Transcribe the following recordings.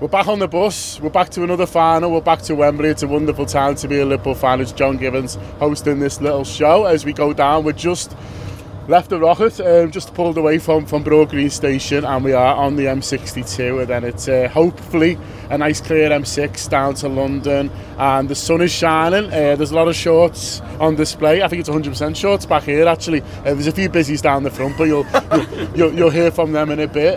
We're back on the bus, we're back to another final, we're back to Wembley. It's a wonderful time to be a Liverpool fan. It's John Givens hosting this little show as we go down. We're just left the Rocket, just pulled away from Broad Green Station, and we are on the M62, and then it's hopefully a nice clear M6 down to London, and the sun is shining. There's a lot of shorts on display. I think it's 100% shorts back here actually. There's a few busies down the front, but you'll hear from them in a bit.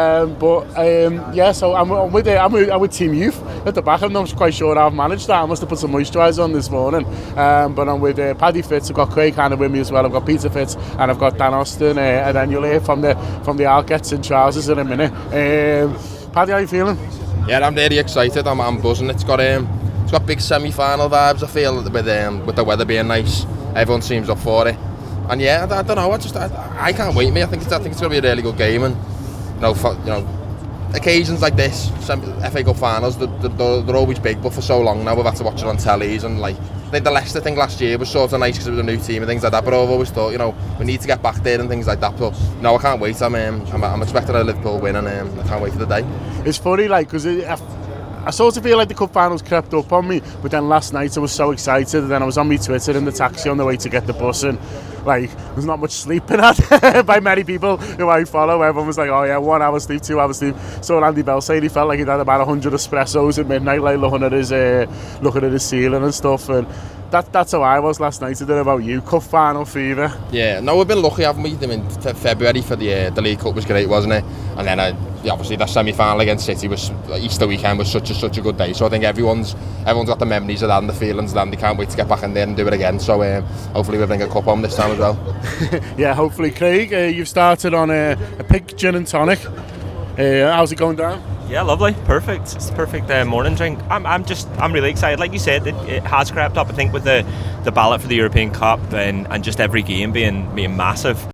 So I'm with Team Youth at the back. I'm not quite sure how I've managed that. I must have put some moisturiser on this morning. But I'm with Paddy Fitz. I've got Craig Hanna with me as well. I've got Peter Fitz and I've got Dan Austin. And then you'll hear from the Arquettes and trousers in a minute. Paddy, how are you feeling? Yeah, I'm really excited. I'm buzzing. It's got big semi-final vibes. I feel with the weather being nice, everyone seems up for it. And yeah, I don't know. I can't wait. I think it's going to be a really good game. And occasions like this, FA Cup finals, they're always big. But for so long now, we've had to watch it on tellies. And I think the Leicester thing last year was sort of nice because it was a new team and things like that. But I've always thought, we need to get back there and things like that. But no, I can't wait. I'm expecting a Liverpool win, and I can't wait for the day. It's funny, because I sort of feel like the cup finals crept up on me, but then last night I was so excited, and then I was on my Twitter in the taxi on the way to get the bus, and there's not much sleeping at by many people who I follow. Everyone was like, oh yeah, 1 hour sleep, 2 hours sleep. So Andy Bell said he felt like he'd had about 100 espressos at midnight, looking at his ceiling and stuff. And that's how I was last night. I don't know about you. Cup final fever. Yeah, no, we've been lucky, haven't we? I mean, February for the League Cup was great, wasn't it? And then obviously that semi-final against City was Easter weekend was such a good day. So I think everyone's got the memories of that and the feelings of that, and they can't wait to get back in there and do it again. So hopefully we'll bring a cup home this time as well. Yeah, hopefully. Craig, you've started on a pig gin and tonic. How's it going down? Yeah, lovely, perfect. It's the perfect morning drink. I'm really excited. Like you said, it has crept up. I think with the ballot for the European Cup and just every game being massive.